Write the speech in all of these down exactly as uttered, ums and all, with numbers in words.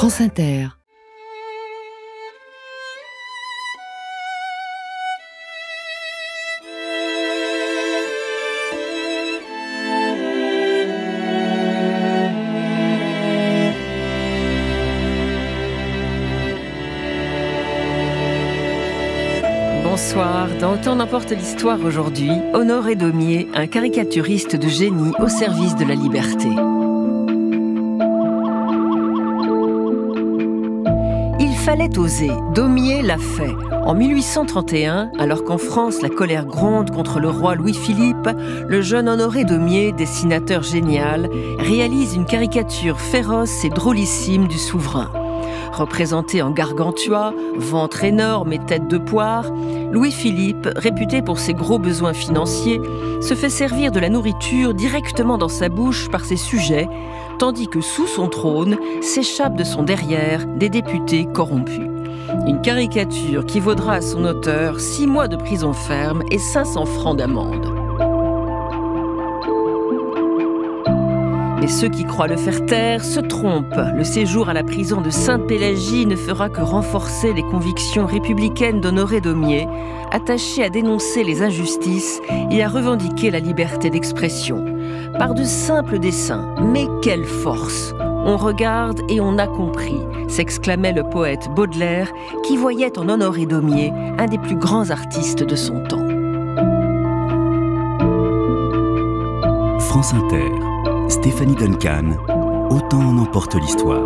France Inter. Bonsoir, dans Autant n'importe l'histoire aujourd'hui, Honoré Daumier, un caricaturiste de génie au service de la liberté. Il fallait oser, Daumier l'a fait. En mille huit cent trente et un, alors qu'en France la colère gronde contre le roi Louis-Philippe, le jeune Honoré Daumier, dessinateur génial, réalise une caricature féroce et drôlissime du souverain. Représenté en gargantua, ventre énorme et tête de poire, Louis-Philippe, réputé pour ses gros besoins financiers, se fait servir de la nourriture directement dans sa bouche par ses sujets, tandis que sous son trône s'échappent de son derrière des députés corrompus. Une caricature qui vaudra à son auteur six mois de prison ferme et cinq cents francs d'amende. Mais ceux qui croient le faire taire se trompent. Le séjour à la prison de Sainte-Pélagie ne fera que renforcer les convictions républicaines d'Honoré Daumier, attaché à dénoncer les injustices et à revendiquer la liberté d'expression. Par de simples dessins, mais quelle force! On regarde et on a compris, s'exclamait le poète Baudelaire, qui voyait en Honoré Daumier un des plus grands artistes de son temps. France Inter. Stéphanie Duncan, Autant en emporte l'histoire.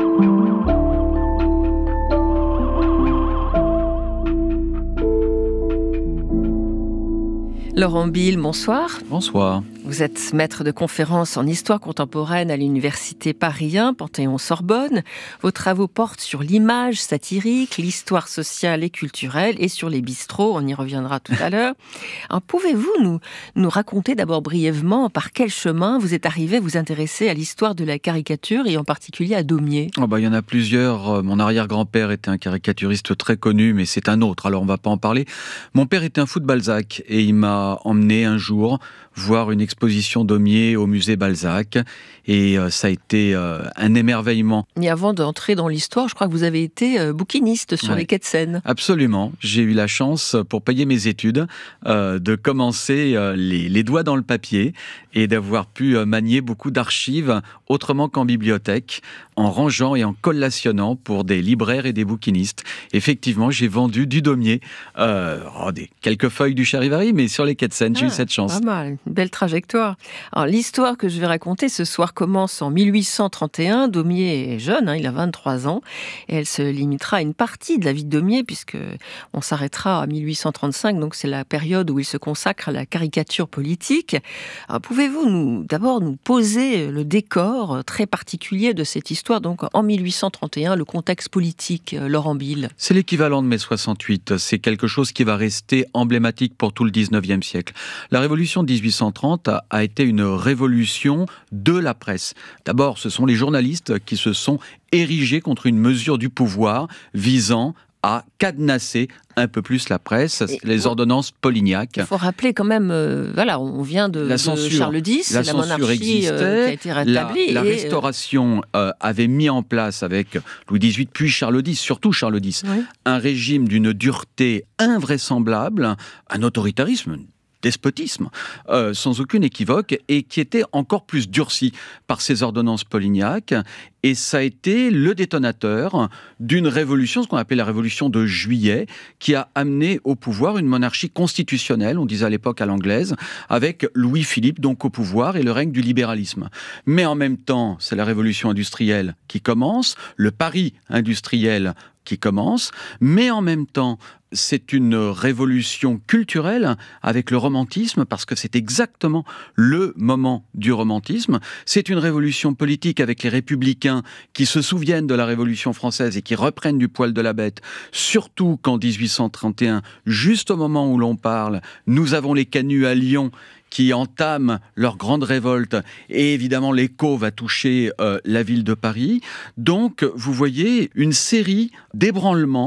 Laurent Bill, bonsoir. Bonsoir. Vous êtes maître de conférences en histoire contemporaine à l'université Paris un, Panthéon-Sorbonne. Vos travaux portent sur l'image satirique, l'histoire sociale et culturelle et sur les bistrots, on y reviendra tout à l'heure. Alors, pouvez-vous nous, nous raconter d'abord brièvement par quel chemin vous êtes arrivé à vous intéresser à l'histoire de la caricature et en particulier à Daumier ? Oh bah, il y en a plusieurs. Mon arrière-grand-père était un caricaturiste très connu, mais c'est un autre, alors on ne va pas en parler. Mon père était un fou de Balzac et il m'a emmené un jour voir une exposition Daumier au musée Balzac et euh, ça a été euh, un émerveillement. Et avant d'entrer dans l'histoire, je crois que vous avez été euh, bouquiniste sur ouais. les quais de Seine. Absolument, j'ai eu la chance pour payer mes études euh, de commencer euh, les, les doigts dans le papier et d'avoir pu euh, manier beaucoup d'archives autrement qu'en bibliothèque, en rangeant et en collationnant pour des libraires et des bouquinistes. Effectivement, j'ai vendu du Daumier, euh, oh, des, quelques feuilles du Charivari, mais sur les quais de Seine, ah, j'ai eu cette chance. Pas mal, une belle trajectoire. Alors, l'histoire que je vais raconter ce soir commence en mille huit cent trente et un. Daumier est jeune, hein, il a vingt-trois ans, et elle se limitera à une partie de la vie de Daumier, puisque on s'arrêtera à mille huit cent trente-cinq, donc c'est la période où il se consacre à la caricature politique. Alors, pouvez-vous nous, d'abord nous poser le décor très particulier de cette histoire, donc en mille huit cent trente et un, le contexte politique, Laurent Bill? C'est l'équivalent de mai soixante-huit, c'est quelque chose qui va rester emblématique pour tout le dix-neuvième siècle. La révolution de dix-huit cent trente a, a été une révolution de la presse. D'abord, ce sont les journalistes qui se sont érigés contre une mesure du pouvoir visant à cadenasser un peu plus la presse, et les ordonnances Polignac. Il faut rappeler quand même, euh, voilà, on vient de, la censure, de Charles X, la, la monarchie existait, euh, qui a été rétablie. La, la et Restauration euh, avait mis en place avec Louis dix-huit, puis Charles X, surtout Charles X, oui. un régime d'une dureté invraisemblable, un autoritarisme, despotisme, euh, sans aucune équivoque, et qui était encore plus durci par ces ordonnances Polignac. Et ça a été le détonateur d'une révolution, ce qu'on appelle la révolution de juillet, qui a amené au pouvoir une monarchie constitutionnelle, on disait à l'époque à l'anglaise, avec Louis-Philippe donc au pouvoir et le règne du libéralisme. Mais en même temps, c'est la révolution industrielle qui commence, le pari industriel qui commence, mais en même temps, c'est une révolution culturelle avec le romantisme, parce que c'est exactement le moment du romantisme. C'est une révolution politique avec les républicains qui se souviennent de la Révolution française et qui reprennent du poil de la bête, surtout qu'en dix-huit cent trente et un, juste au moment où l'on parle, nous avons les canuts à Lyon qui entament leur grande révolte, et évidemment l'écho va toucher euh, la ville de Paris. Donc, vous voyez une série d'ébranlements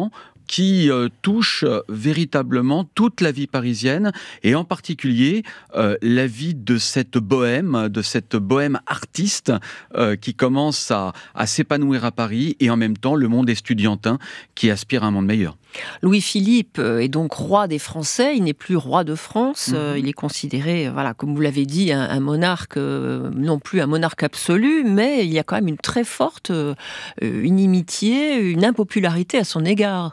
qui euh, touche euh, véritablement toute la vie parisienne et en particulier euh, la vie de cette bohème, de cette bohème artiste euh, qui commence à, à s'épanouir à Paris et en même temps le monde estudiantin qui aspire à un monde meilleur. Louis-Philippe est donc roi des Français, il n'est plus roi de France, mmh. il est considéré, voilà, comme vous l'avez dit, un, un monarque, euh, non plus un monarque absolu, mais il y a quand même une très forte euh, inimitié, une impopularité à son égard.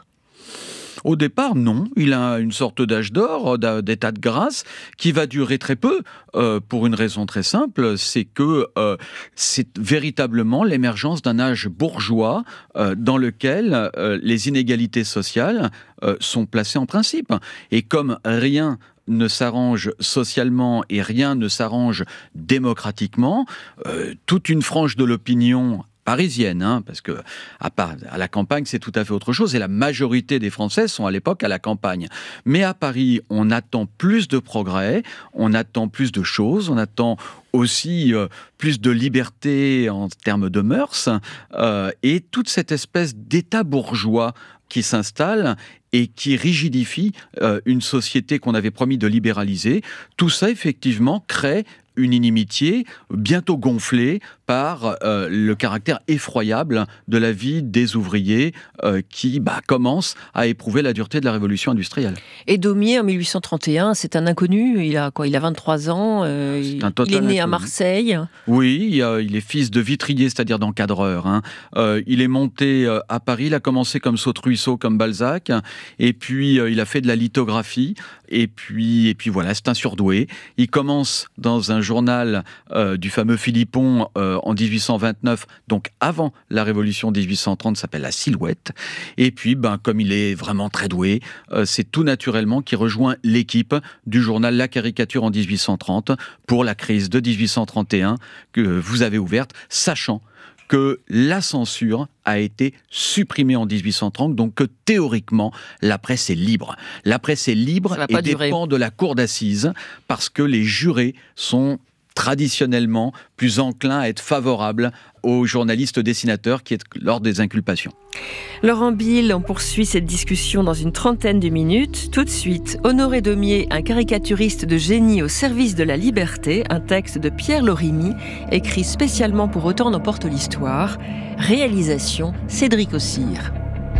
Au départ, non. Il a une sorte d'âge d'or, d'état de grâce, qui va durer très peu, euh, pour une raison très simple, c'est que euh, c'est véritablement l'émergence d'un âge bourgeois euh, dans lequel euh, les inégalités sociales euh, sont placées en principe. Et comme rien ne s'arrange socialement et rien ne s'arrange démocratiquement, euh, toute une frange de l'opinion parisienne, hein, parce que à, part, à la campagne, c'est tout à fait autre chose, et la majorité des Français sont à l'époque à la campagne. Mais à Paris, on attend plus de progrès, on attend plus de choses, on attend aussi euh, plus de liberté en termes de mœurs, euh, et toute cette espèce d'état bourgeois qui s'installe et qui rigidifie euh, une société qu'on avait promis de libéraliser. Tout ça, effectivement, crée une inimitié bientôt gonflée par euh, le caractère effroyable de la vie des ouvriers euh, qui bah, commencent à éprouver la dureté de la révolution industrielle. Et Daumier, en mille huit cent trente et un, c'est un inconnu, il a, quoi, il a vingt-trois ans, euh, il, il est né inconnu. À Marseille. Oui, euh, il est fils de vitrier, c'est-à-dire d'encadreur. Hein. Euh, il est monté euh, à Paris, il a commencé comme saute-ruisseau, comme Balzac, et puis euh, il a fait de la lithographie, et puis, et puis voilà, c'est un surdoué. Il commence dans un journal euh, du fameux Philippon euh, en dix-huit cent vingt-neuf, donc avant la Révolution dix-huit cent trente, s'appelle La Silhouette. Et puis, ben, comme il est vraiment très doué, euh, c'est tout naturellement qu'il rejoint l'équipe du journal La Caricature en dix-huit cent trente pour la crise de dix-huit cent trente et un que vous avez ouverte, sachant que la censure a été supprimée en dix-huit cent trente, donc que théoriquement, la presse est libre. La presse est libre et dépend de la cour d'assises, parce que les jurés sont traditionnellement plus enclins à être favorables aux journalistes dessinateurs qui est lors des inculpations. Laurent Bill, on poursuit cette discussion dans une trentaine de minutes. Tout de suite, Honoré Daumier, un caricaturiste de génie au service de la liberté, un texte de Pierre Lorimy, écrit spécialement pour Autant n'emporte l'histoire. Réalisation, Cédric Ossire.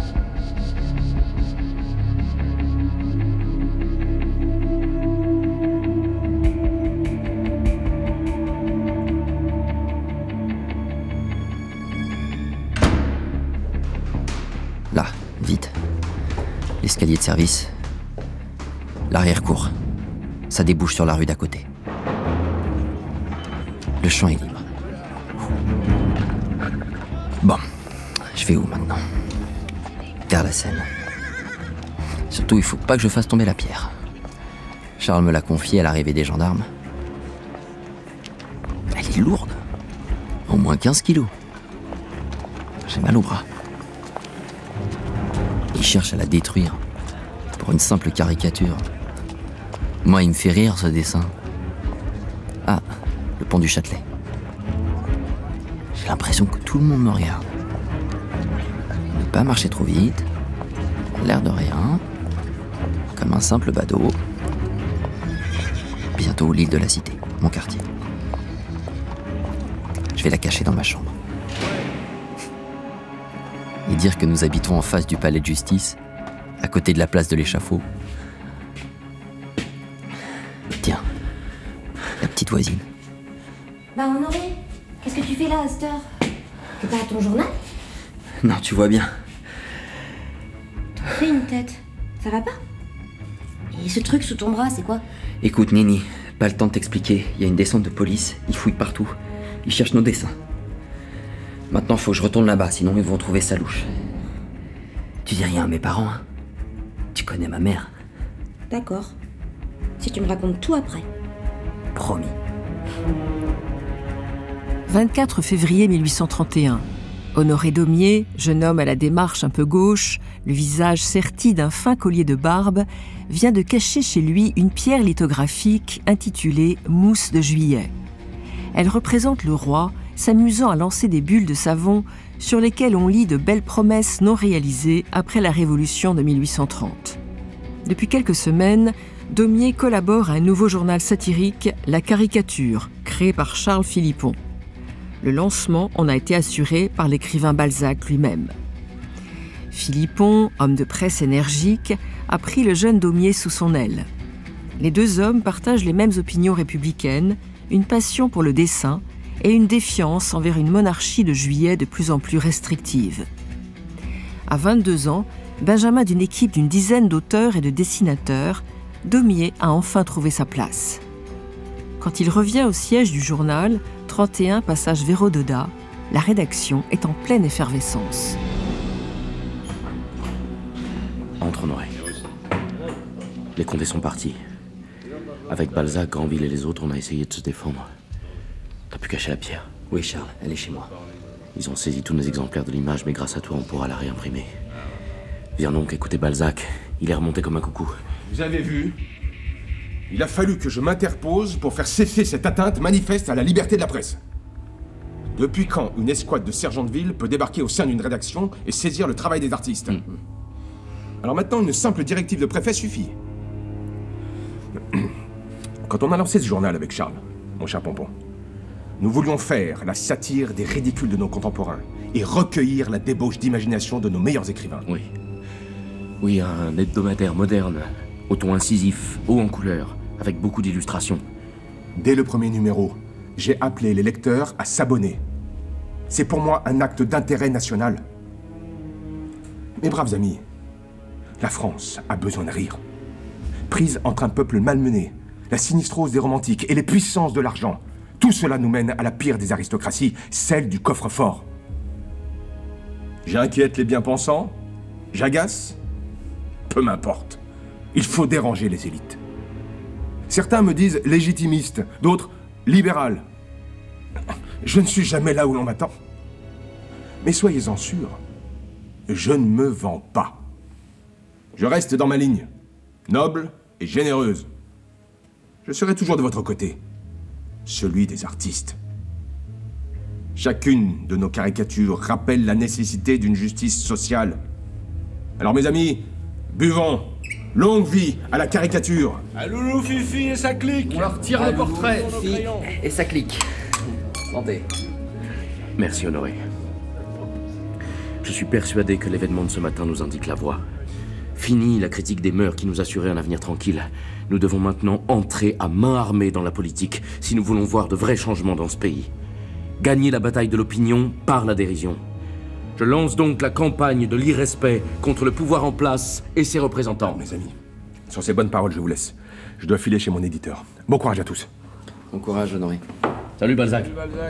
Là, vite. L'escalier de service. L'arrière-cour. Ça débouche sur la rue d'à côté. Le champ est libre. Bon, je vais où maintenant? Gare la Seine. Surtout, il faut pas que je fasse tomber la pierre. Charles me l'a confiée à l'arrivée des gendarmes. Elle est lourde. Au moins quinze kilos. J'ai mal au bras. Il cherche à la détruire pour une simple caricature. Moi, il me fait rire, ce dessin. Ah, le pont du Châtelet. J'ai l'impression que tout le monde me regarde. Ne pas marcher trop vite. L'air de rien. Comme un simple badaud. Bientôt l'île de la Cité, mon quartier. Je vais la cacher dans ma chambre. Et dire que nous habitons en face du palais de justice, à côté de la place de l'échafaud. Tiens, la petite voisine. Bah Honoré, qu'est-ce que tu fais là à cette heure? T'es pas à ton journal? Non, tu vois bien. T'as fait une tête, ça va pas? Et ce truc sous ton bras, c'est quoi? Écoute Nini, pas le temps de t'expliquer. Il y a une descente de police, ils fouillent partout. Ils cherchent nos dessins. Maintenant, faut que je retourne là-bas, sinon ils vont trouver ça louche. Tu dis rien à mes parents, hein? Tu connais ma mère. D'accord. Si tu me racontes tout après. Promis. vingt-quatre février mille huit cent trente et un. Honoré Daumier, jeune homme à la démarche un peu gauche, le visage serti d'un fin collier de barbe, vient de cacher chez lui une pierre lithographique intitulée « Mousse de juillet ». Elle représente le roi s'amusant à lancer des bulles de savon sur lesquels on lit de belles promesses non réalisées après la Révolution de mille huit cent trente. Depuis quelques semaines, Daumier collabore à un nouveau journal satirique, La Caricature, créé par Charles Philippon. Le lancement en a été assuré par l'écrivain Balzac lui-même. Philippon, homme de presse énergique, a pris le jeune Daumier sous son aile. Les deux hommes partagent les mêmes opinions républicaines, une passion pour le dessin et une défiance envers une monarchie de Juillet de plus en plus restrictive. À vingt-deux ans, benjamin d'une équipe d'une dizaine d'auteurs et de dessinateurs, Daumier a enfin trouvé sa place. Quand il revient au siège du journal, trente et un passage Véro-Doda, la rédaction est en pleine effervescence. Entre, Honoré. Les Condés sont partis. Avec Balzac, Granville et les autres, on a essayé de se défendre. T'as pu cacher la pierre? Oui, Charles, elle est chez moi. Ils ont saisi tous nos exemplaires de l'image, mais grâce à toi, on pourra la réimprimer. Viens donc écouter Balzac. Il est remonté comme un coucou. Vous avez vu? Il a fallu que je m'interpose pour faire cesser cette atteinte manifeste à la liberté de la presse. Depuis quand une escouade de sergents de ville peut débarquer au sein d'une rédaction et saisir le travail des artistes? mmh. Alors maintenant, une simple directive de préfet suffit. Quand on a lancé ce journal avec Charles, mon cher Pompon, nous voulions faire la satire des ridicules de nos contemporains et recueillir la débauche d'imagination de nos meilleurs écrivains. Oui. Oui, un hebdomadaire moderne, au ton incisif, haut en couleur, avec beaucoup d'illustrations. Dès le premier numéro, j'ai appelé les lecteurs à s'abonner. C'est pour moi un acte d'intérêt national. Mes braves amis, la France a besoin de rire. Prise entre un peuple malmené, la sinistrose des romantiques et les puissances de l'argent, tout cela nous mène à la pire des aristocraties, celle du coffre-fort. J'inquiète les bien-pensants, j'agace, peu m'importe. Il faut déranger les élites. Certains me disent légitimiste, d'autres libéral. Je ne suis jamais là où l'on m'attend. Mais soyez-en sûrs, je ne me vends pas. Je reste dans ma ligne, noble et généreuse. Je serai toujours de votre côté, celui des artistes. Chacune de nos caricatures rappelle la nécessité d'une justice sociale. Alors mes amis, buvons. Longue vie à la caricature. À Loulou Fifi et sa clique. On leur tire le portrait. Fifi et sa clique. Santé. Merci, Honoré. Je suis persuadé que l'événement de ce matin nous indique la voie. Fini la critique des mœurs qui nous assurait un avenir tranquille. Nous devons maintenant entrer à main armée dans la politique si nous voulons voir de vrais changements dans ce pays. Gagner la bataille de l'opinion par la dérision. Je lance donc la campagne de l'irrespect contre le pouvoir en place et ses représentants. Mes amis, sur ces bonnes paroles, je vous laisse. Je dois filer chez mon éditeur. Bon courage à tous. Bon courage, Honoré. Salut, Balzac. Salut, Balzac.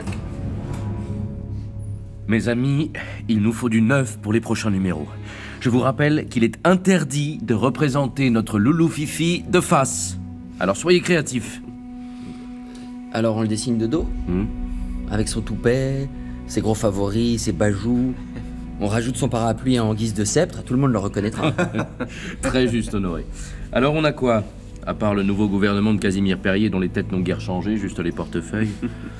Mes amis, il nous faut du neuf pour les prochains numéros. Je vous rappelle qu'il est interdit de représenter notre loulou Fifi de face. Alors soyez créatifs. Alors on le dessine de dos hmm Avec son toupet, ses gros favoris, ses bajoux. On rajoute son parapluie en guise de sceptre, tout le monde le reconnaîtra. Très juste, Honoré. Alors on a quoi? À part le nouveau gouvernement de Casimir Perrier dont les têtes n'ont guère changé, juste les portefeuilles.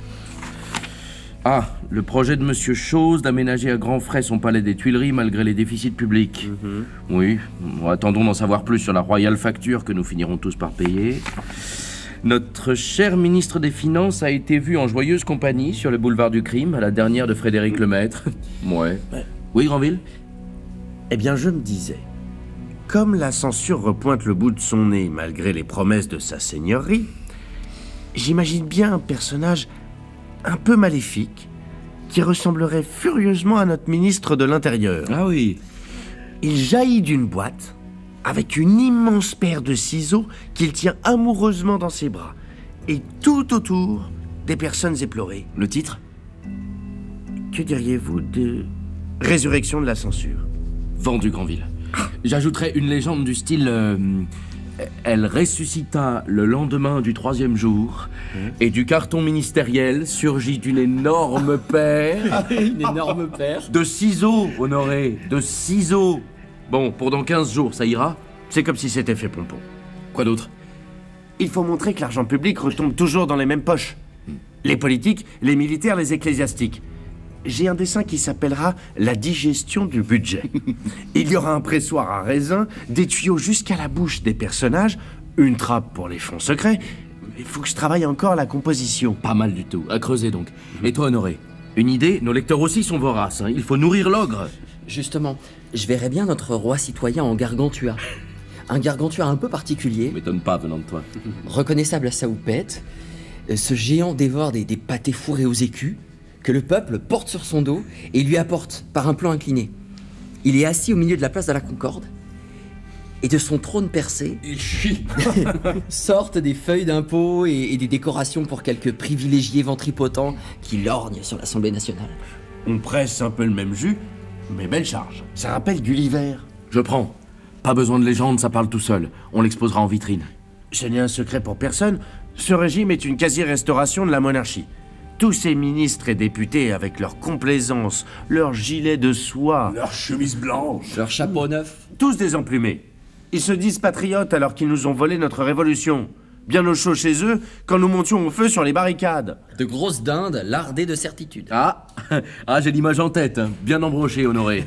Ah, le projet de Monsieur Chose d'aménager à grands frais son palais des Tuileries malgré les déficits publics. Mm-hmm. Oui, bon, attendons d'en savoir plus sur la royale facture que nous finirons tous par payer. Notre cher ministre des Finances a été vu en joyeuse compagnie sur le boulevard du crime à la dernière de Frédéric Lemaître. Ouais. Oui, Granville? Eh bien, je me disais, comme la censure repointe le bout de son nez malgré les promesses de sa seigneurie, j'imagine bien un personnage un peu maléfique qui ressemblerait furieusement à notre ministre de l'Intérieur. Ah oui. Il jaillit d'une boîte avec une immense paire de ciseaux qu'il tient amoureusement dans ses bras et tout autour des personnes éplorées. Le titre? Que diriez-vous de Résurrection de la censure? Vendu, Granville. J'ajouterais une légende du style... Euh, elle ressuscita le lendemain du troisième jour, mmh. et du carton ministériel surgit une énorme paire... Une énorme paire de ciseaux, Honoré, de ciseaux. Bon, pour dans quinze jours, ça ira? C'est comme si c'était fait, Pompon. Quoi d'autre? Il faut montrer que l'argent public retombe toujours dans les mêmes poches. Mmh. Les politiques, les militaires, les ecclésiastiques. j'ai un dessin qui s'appellera « La digestion du budget ». Il y aura un pressoir à raisin, des tuyaux jusqu'à la bouche des personnages, une trappe pour les fonds secrets. Il faut que je travaille encore la composition. Pas mal du tout. À creuser donc. Et toi, Honoré? Une idée? Nos lecteurs aussi sont voraces. Hein. Il faut nourrir l'ogre. Justement, je verrais bien notre roi citoyen en Gargantua. Un Gargantua un peu particulier. M'étonne pas venant de toi. Reconnaissable à sa houppette. Ce géant dévore des, des pâtés fourrés aux écus que le peuple porte sur son dos et lui apporte par un plan incliné. Il est assis au milieu de la place de la Concorde et de son trône percé il chie sortent des feuilles d'impôts et, et des décorations pour quelques privilégiés ventripotents qui lorgnent sur l'Assemblée nationale. On presse un peu le même jus, mais belle charge. Ça rappelle Gulliver. Je prends. Pas besoin de légende, ça parle tout seul. On l'exposera en vitrine. Ce n'est un secret pour personne. Ce régime est une quasi-restauration de la monarchie. Tous ces ministres et députés, avec leur complaisance, leurs gilets de soie, leur chemise blanche, leur chapeau neuf, tous des emplumés. Ils se disent patriotes alors qu'ils nous ont volé notre révolution. Bien au chaud chez eux, quand nous montions au feu sur les barricades. De grosses dindes lardées de certitude. Ah, ah j'ai l'image en tête. Bien embroché, Honoré.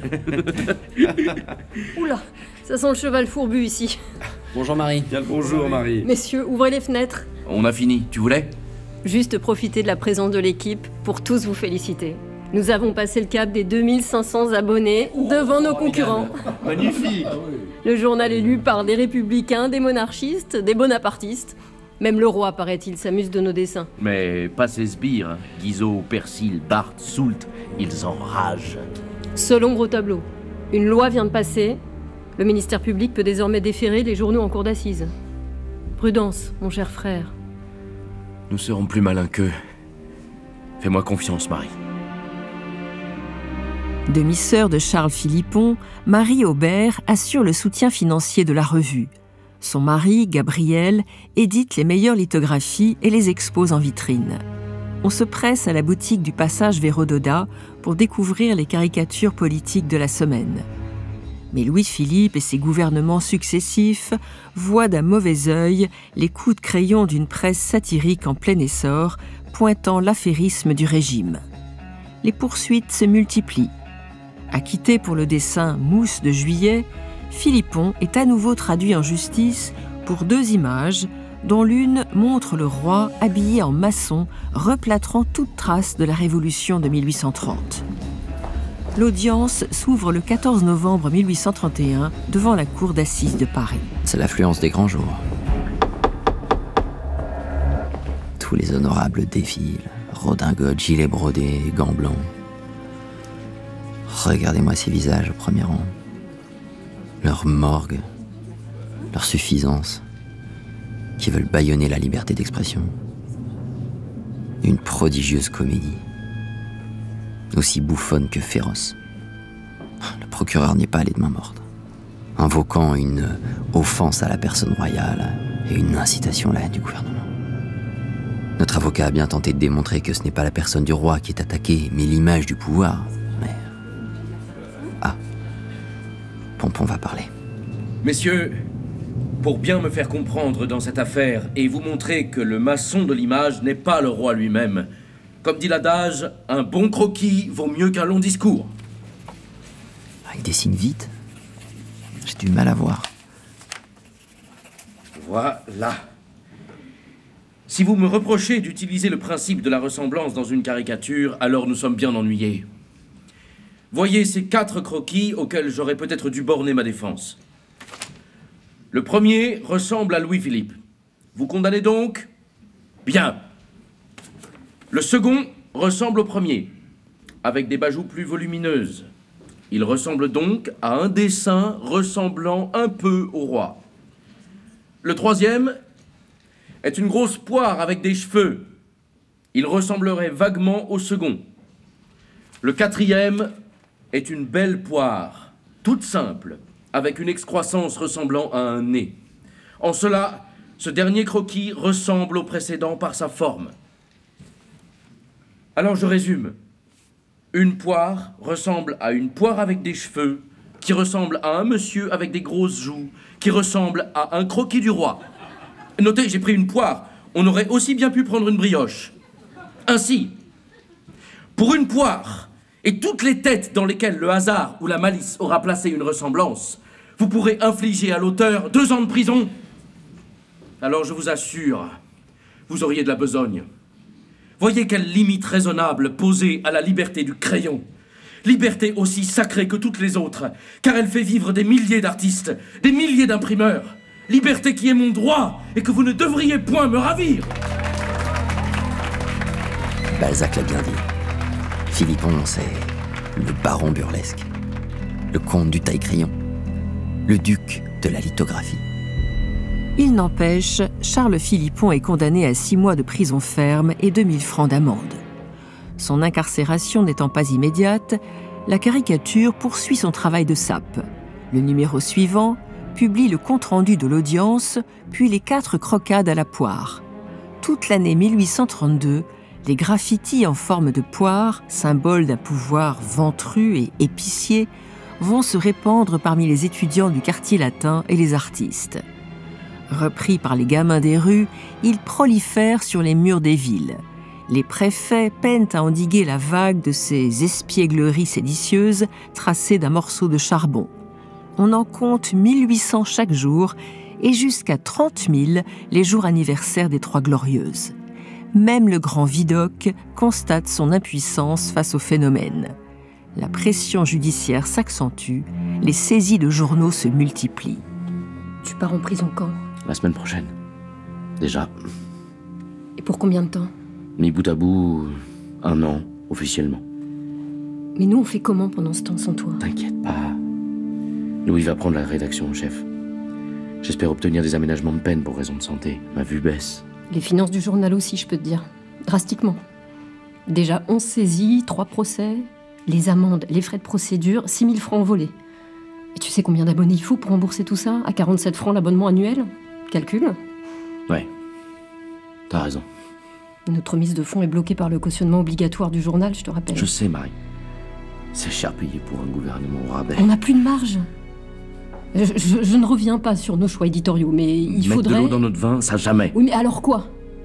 Oula, ça sent le cheval fourbu ici. Bonjour Marie. Bien le bonjour Marie. Messieurs, ouvrez les fenêtres. On a fini, tu voulais? Juste profiter de la présence de l'équipe pour tous vous féliciter. Nous avons passé le cap des deux mille cinq cents abonnés devant nos concurrents. Magnifique. Le journal est lu par des républicains, des monarchistes, des bonapartistes. Même le roi, paraît-il, s'amuse de nos dessins. Mais pas ces sbires, hein. Guizot, Persil, Barthes, Soult, ils enragent. Seul ombre au tableau. Une loi vient de passer. Le ministère public peut désormais déférer les journaux en cour d'assises. Prudence, mon cher frère. Nous serons plus malins qu'eux. Fais-moi confiance, Marie. Demi-sœur de Charles Philippon, Marie Aubert assure le soutien financier de la revue. Son mari, Gabriel, édite les meilleures lithographies et les expose en vitrine. On se presse à la boutique du passage Vérododa pour découvrir les caricatures politiques de la semaine. Mais Louis-Philippe et ses gouvernements successifs voient d'un mauvais œil les coups de crayon d'une presse satirique en plein essor, pointant l'affairisme du régime. Les poursuites se multiplient. Acquitté pour le dessin Mousse de juillet, Philippon est à nouveau traduit en justice pour deux images, dont l'une montre le roi habillé en maçon, replâtrant toute trace de la Révolution de mille huit cent trente. L'audience s'ouvre le quatorze novembre mille huit cent trente et un devant la cour d'assises de Paris. C'est l'affluence des grands jours. Tous les honorables défilent, redingotes, gilets brodés, gants blancs. Regardez-moi ces visages au premier rang. Leur morgue, leur suffisance, qui veulent bâillonner la liberté d'expression. Une prodigieuse comédie, aussi bouffonne que féroce. Le procureur n'est pas allé de main morte, invoquant une offense à la personne royale et une incitation à la haine du gouvernement. Notre avocat a bien tenté de démontrer que ce n'est pas la personne du roi qui est attaquée, mais l'image du pouvoir. Mais... Ah, Pompon va parler. Messieurs, pour bien me faire comprendre dans cette affaire et vous montrer que le maçon de l'image n'est pas le roi lui-même, comme dit l'adage, un bon croquis vaut mieux qu'un long discours. Ah, il dessine vite. J'ai du mal à voir. Voilà. Si vous me reprochez d'utiliser le principe de la ressemblance dans une caricature, alors nous sommes bien ennuyés. Voyez ces quatre croquis auxquels j'aurais peut-être dû borner ma défense. Le premier ressemble à Louis-Philippe. Vous condamnez donc? Bien. Le second ressemble au premier, avec des bajoues plus volumineuses. Il ressemble donc à un dessin ressemblant un peu au roi. Le troisième est une grosse poire avec des cheveux. Il ressemblerait vaguement au second. Le quatrième est une belle poire, toute simple, avec une excroissance ressemblant à un nez. En cela, ce dernier croquis ressemble au précédent par sa forme. Alors je résume. Une poire ressemble à une poire avec des cheveux, qui ressemble à un monsieur avec des grosses joues, qui ressemble à un croquis du roi. Notez, j'ai pris une poire. On aurait aussi bien pu prendre une brioche. Ainsi, pour une poire, et toutes les têtes dans lesquelles le hasard ou la malice aura placé une ressemblance, vous pourrez infliger à l'auteur deux ans de prison. Alors je vous assure, vous auriez de la besogne. Voyez quelle limite raisonnable posée à la liberté du crayon. Liberté aussi sacrée que toutes les autres, car elle fait vivre des milliers d'artistes, des milliers d'imprimeurs. Liberté qui est mon droit et que vous ne devriez point me ravir. Balzac l'a bien dit. Philippon, c'est le baron burlesque, le comte du taille-crayon, le duc de la lithographie. Il n'empêche, Charles Philippon est condamné à six mois de prison ferme et deux mille francs d'amende. Son incarcération n'étant pas immédiate, la caricature poursuit son travail de sape. Le numéro suivant publie le compte-rendu de l'audience, puis les quatre croquades à la poire. Toute l'année mille huit cent trente-deux, les graffitis en forme de poire, symbole d'un pouvoir ventru et épicier, vont se répandre parmi les étudiants du quartier latin et les artistes. Repris par les gamins des rues, ils prolifèrent sur les murs des villes. Les préfets peinent à endiguer la vague de ces espiègleries séditieuses tracées d'un morceau de charbon. On en compte mille huit cents chaque jour et jusqu'à trente mille les jours anniversaires des Trois Glorieuses. Même le grand Vidocq constate son impuissance face au phénomène. La pression judiciaire s'accentue, les saisies de journaux se multiplient. Tu pars en prison quand ? La semaine prochaine. Déjà. Et pour combien de temps ? Mis bout à bout, un an, officiellement. Mais nous, on fait comment pendant ce temps sans toi ? T'inquiète pas. Louis va prendre la rédaction en chef. J'espère obtenir des aménagements de peine pour raison de santé. Ma vue baisse. Les finances du journal aussi, je peux te dire. Drastiquement. Déjà onze saisies, trois procès, les amendes, les frais de procédure, six mille francs volés. Et tu sais combien d'abonnés il faut pour rembourser tout ça ? À quarante-sept francs l'abonnement annuel ? Calcul ? Ouais. T'as raison. Notre mise de fonds est bloquée par le cautionnement obligatoire du journal, je te rappelle. Je sais, Marie. C'est cher payé pour un gouvernement au rabais. On n'a plus de marge. Je, je, je ne reviens pas sur nos choix éditoriaux, mais il Mettre faudrait... de l'eau dans notre vin, ça jamais. Oui, mais alors quoi ?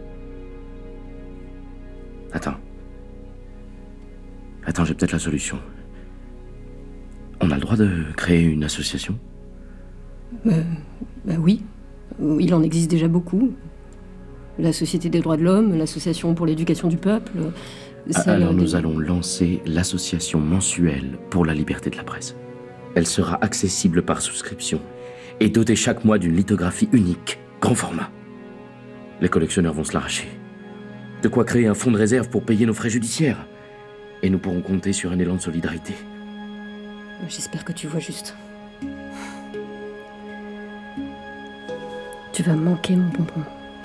Attends. Attends, j'ai peut-être la solution. On a le droit de créer une association ? euh, Bah oui. Il en existe déjà beaucoup. La Société des droits de l'homme, l'Association pour l'éducation du peuple... Alors des... nous allons lancer l'association mensuelle pour la liberté de la presse. Elle sera accessible par souscription et dotée chaque mois d'une lithographie unique, grand format. Les collectionneurs vont se l'arracher. De quoi créer un fonds de réserve pour payer nos frais judiciaires. Et nous pourrons compter sur un élan de solidarité. J'espère que tu vois juste. Tu vas me manquer, mon bonbon.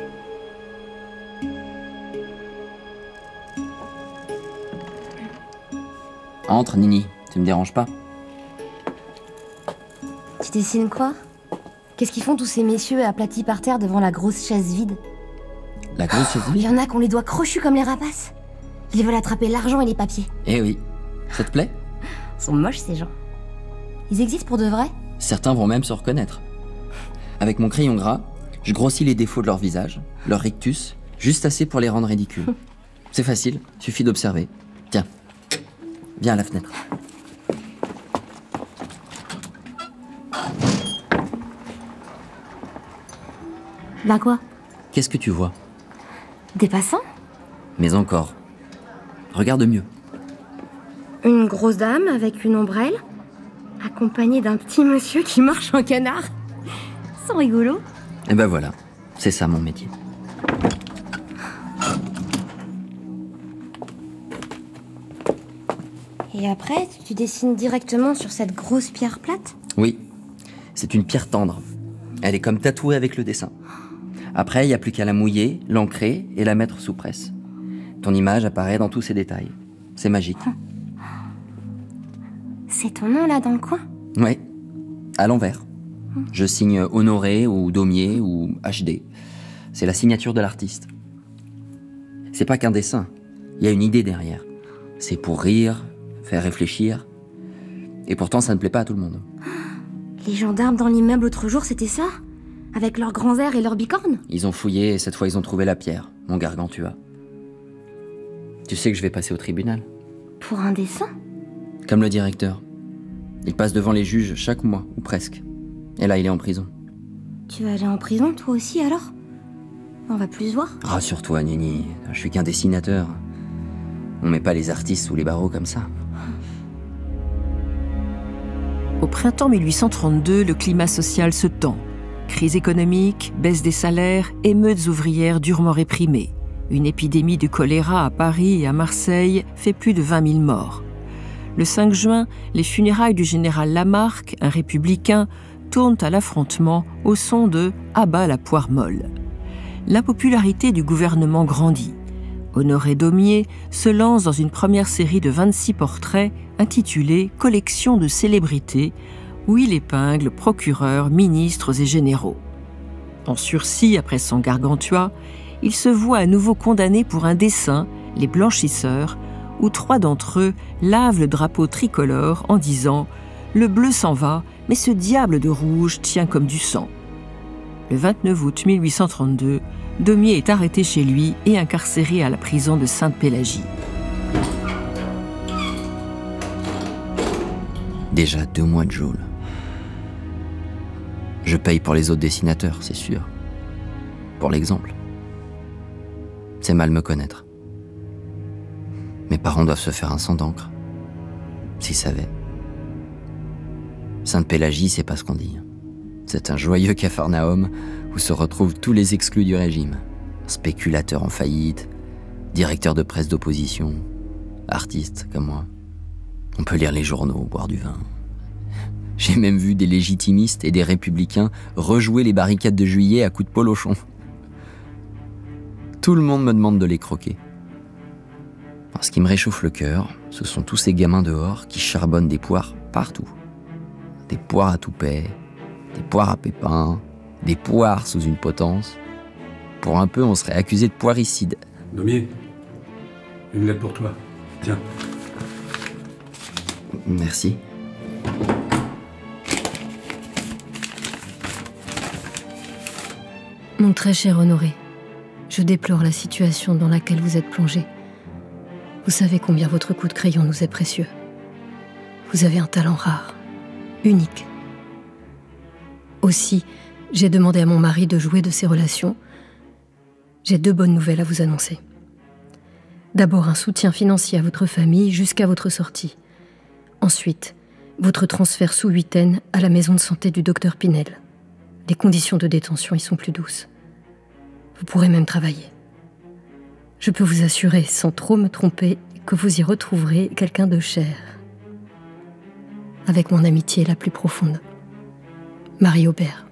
Entre, Nini, tu me déranges pas ? Tu dessines quoi ? Qu'est-ce qu'ils font tous ces messieurs aplatis par terre devant la grosse chaise vide ? La grosse chaise Il vide ? y en a qui ont les doigts crochus comme les rapaces. Ils veulent attraper l'argent et les papiers. Eh oui. Ça te plaît ? Ils sont moches, ces gens. Ils existent pour de vrai ? Certains vont même se reconnaître. Avec mon crayon gras, je grossis les défauts de leur visage, leur rictus, juste assez pour les rendre ridicules. C'est facile, suffit d'observer. Tiens, viens à la fenêtre. Bah quoi ? Qu'est-ce que tu vois ? Des passants ? Mais encore. Regarde mieux. Une grosse dame avec une ombrelle, accompagnée d'un petit monsieur qui marche en canard. C'est rigolo. Et ben voilà, c'est ça mon métier. Et après, tu dessines directement sur cette grosse pierre plate ? Oui, c'est une pierre tendre. Elle est comme tatouée avec le dessin. Après, il n'y a plus qu'à la mouiller, l'ancrer et la mettre sous presse. Ton image apparaît dans tous ses détails. C'est magique. C'est ton nom là dans le coin ? Oui, à l'envers. Je signe Honoré ou Daumier ou H D. C'est la signature de l'artiste. C'est pas qu'un dessin, il y a une idée derrière. C'est pour rire, faire réfléchir. Et pourtant, ça ne plaît pas à tout le monde. Les gendarmes dans l'immeuble l'autre jour, c'était ça ? Avec leurs grands airs et leurs bicornes ? Ils ont fouillé et cette fois ils ont trouvé la pierre, mon Gargantua. Tu sais que je vais passer au tribunal ? Pour un dessin ? Comme le directeur. Il passe devant les juges chaque mois, ou presque. Et là, il est en prison. Tu vas aller en prison, toi aussi, alors? On va plus se voir? Rassure-toi, Nini, je suis qu'un dessinateur. On met pas les artistes sous les barreaux comme ça. Au printemps mille huit cent trente-deux, le climat social se tend. Crise économique, baisse des salaires, émeutes ouvrières durement réprimées. Une épidémie de choléra à Paris et à Marseille fait plus de vingt mille morts. Le cinq juin, les funérailles du général Lamarque, un républicain, tournent à l'affrontement au son de « À bas la poire molle ». L'impopularité du gouvernement grandit. Honoré Daumier se lance dans une première série de vingt-six portraits intitulée « Collection de célébrités » où il épingle procureurs, ministres et généraux. En sursis après son Gargantua, il se voit à nouveau condamné pour un dessin, Les Blanchisseurs, où trois d'entre eux lavent le drapeau tricolore en disant « Le bleu s'en va, mais ce diable de rouge tient comme du sang ». Le vingt-neuf août mille huit cent trente-deux, Daumier est arrêté chez lui et incarcéré à la prison de Sainte-Pélagie. Déjà deux mois de geôle. Je paye pour les autres dessinateurs, c'est sûr. Pour l'exemple. C'est mal me connaître. Mes parents doivent se faire un sang d'encre. S'ils savaient. Sainte-Pélagie, c'est pas ce qu'on dit. C'est un joyeux capharnaüm où se retrouvent tous les exclus du régime. Spéculateurs en faillite, directeurs de presse d'opposition, artistes comme moi. On peut lire les journaux, boire du vin. J'ai même vu des légitimistes et des républicains rejouer les barricades de juillet à coups de polochon. Tout le monde me demande de les croquer. Alors, ce qui me réchauffe le cœur, ce sont tous ces gamins dehors qui charbonnent des poires partout. Des poires à toupet, des poires à pépins, des poires sous une potence. Pour un peu, on serait accusé de poiricide. Daumier, une lettre pour toi. Tiens. Merci. Mon très cher Honoré, je déplore la situation dans laquelle vous êtes plongé. Vous savez combien votre coup de crayon nous est précieux. Vous avez un talent rare, unique. Aussi, j'ai demandé à mon mari de jouer de ses relations. J'ai deux bonnes nouvelles à vous annoncer. D'abord, un soutien financier à votre famille jusqu'à votre sortie. Ensuite, votre transfert sous huitaine à la maison de santé du docteur Pinel. Les conditions de détention y sont plus douces. Vous pourrez même travailler. Je peux vous assurer, sans trop me tromper, que vous y retrouverez quelqu'un de cher. Avec mon amitié la plus profonde. Marie Aubert.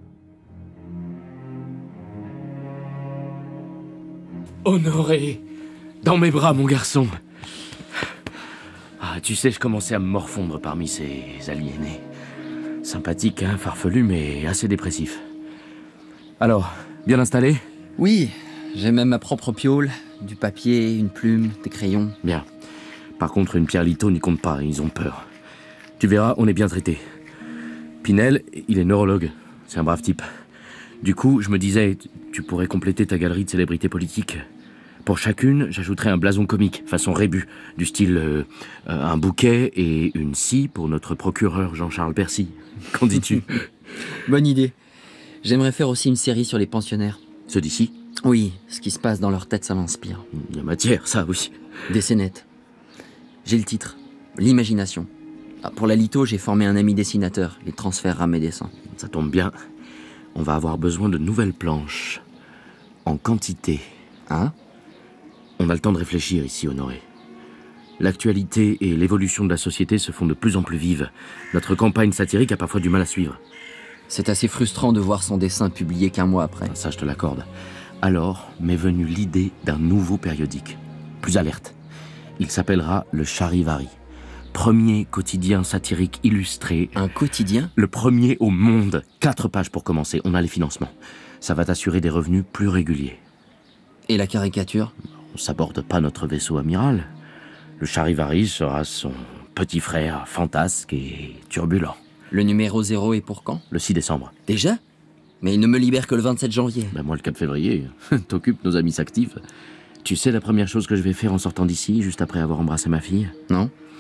Honoré, dans mes bras, mon garçon. Ah, tu sais, je commençais à me morfondre parmi ces aliénés. Sympathique, hein, farfelu, mais assez dépressif. Alors, bien installé? Oui, j'ai même ma propre piole, du papier, une plume, des crayons. Bien. Par contre, une pierre litho n'y compte pas, ils ont peur. Tu verras, on est bien traité. Pinel, il est neurologue, c'est un brave type. Du coup, je me disais, tu pourrais compléter ta galerie de célébrités politiques. Pour chacune, j'ajouterais un blason comique, façon rébus, du style euh, un bouquet et une scie pour notre procureur Jean-Charles Percy. Qu'en dis-tu? Bonne idée. J'aimerais faire aussi une série sur les pensionnaires. Ceux d'ici? Oui, ce qui se passe dans leur tête, ça m'inspire. Il y a matière, ça, oui. Des scénettes. J'ai le titre, L'imagination. Ah, pour la litho, j'ai formé un ami dessinateur, les transferts à mes dessins. Ça tombe bien. On va avoir besoin de nouvelles planches. En quantité. Hein? On a le temps de réfléchir ici, Honoré. L'actualité et l'évolution de la société se font de plus en plus vives. Notre campagne satirique a parfois du mal à suivre. C'est assez frustrant de voir son dessin publié qu'un mois après. Ça, je te l'accorde. Alors m'est venue l'idée d'un nouveau périodique. Plus alerte. Il s'appellera le Charivari. Premier quotidien satirique illustré. Un quotidien? Le premier au monde. Quatre pages pour commencer. On a les financements. Ça va t'assurer des revenus plus réguliers. Et la caricature? On s'aborde pas notre vaisseau amiral. Le Charivari sera son petit frère fantasque et turbulent. Le numéro zéro est pour quand? Le six décembre. Déjà? Mais il ne me libère que le vingt-sept janvier. Ben moi, le quatre février. T'occupes nos amis s'activent. Tu sais la première chose que je vais faire en sortant d'ici, juste après avoir embrassé ma fille? Non.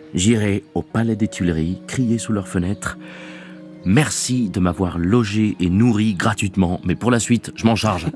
J'irai au Palais des Tuileries, crier sous leurs fenêtres. Merci de m'avoir logé et nourri gratuitement, mais pour la suite, je m'en charge.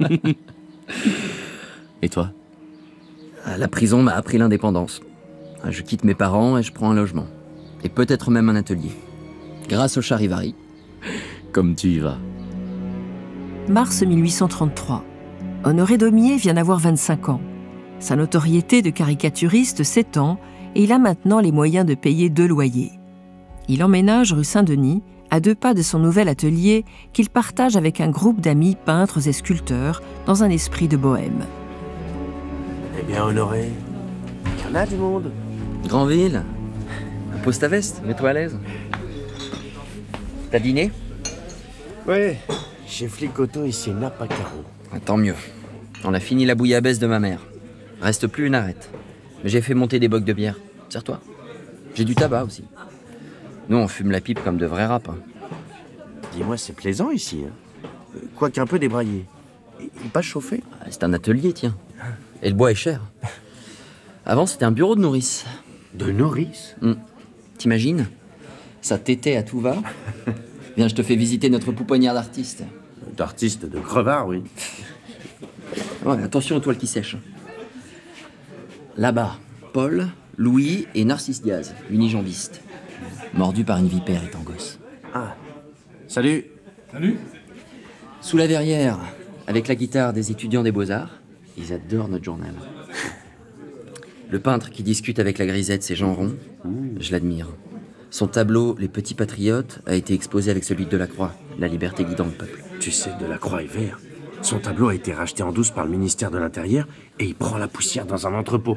Et toi? La prison m'a appris l'indépendance. Je quitte mes parents et je prends un logement. Et peut-être même un atelier. Grâce au Charivari. Comme tu y vas. Mars mille huit cent trente-trois. Honoré Daumier vient d'avoir vingt-cinq ans. Sa notoriété de caricaturiste s'étend et il a maintenant les moyens de payer deux loyers. Il emménage rue Saint-Denis, à deux pas de son nouvel atelier qu'il partage avec un groupe d'amis peintres et sculpteurs dans un esprit de bohème. Eh bien, Honoré, il y en a du monde. Granville, pose ta veste, mets-toi à l'aise. T'as dîné? Ouais, chez Flicoto et chez Napacaro. Ah, tant mieux. On a fini la bouillabaisse de ma mère. Reste plus une arête. Mais j'ai fait monter des bocs de bière. Sers-toi. J'ai du tabac aussi. Nous, on fume la pipe comme de vrais rapins. Dis-moi, c'est plaisant ici, hein. Quoique un peu débraillé. Il n'est pas chauffé? C'est un atelier, tiens. Et le bois est cher. Avant, c'était un bureau de nourrice. De nourrice? Hum. T'imagines? Ça tétait à tout va. Viens, je te fais visiter notre pouponnière d'artiste. D'artiste de crevard, oui. Ouais, attention aux toiles qui sèchent. Là-bas, Paul, Louis et Narcisse Diaz, unijambiste. Mordu par une vipère étant gosse. Ah, salut. Salut. Sous la verrière, avec la guitare des étudiants des Beaux-Arts, ils adorent notre journal. Le peintre qui discute avec la grisette, c'est Jean Rond. Je l'admire. Son tableau, Les Petits Patriotes, a été exposé avec celui de Delacroix, La liberté guidant le peuple. Tu sais, Delacroix est vert. Son tableau a été racheté en douce par le ministère de l'Intérieur et il prend la poussière dans un entrepôt.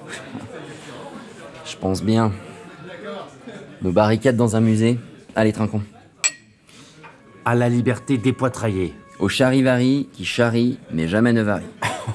Je pense bien. Nos barricades dans un musée. Allez, trinquons. À la liberté dépoitraillée. Au Charivari qui charrie, mais jamais ne varie.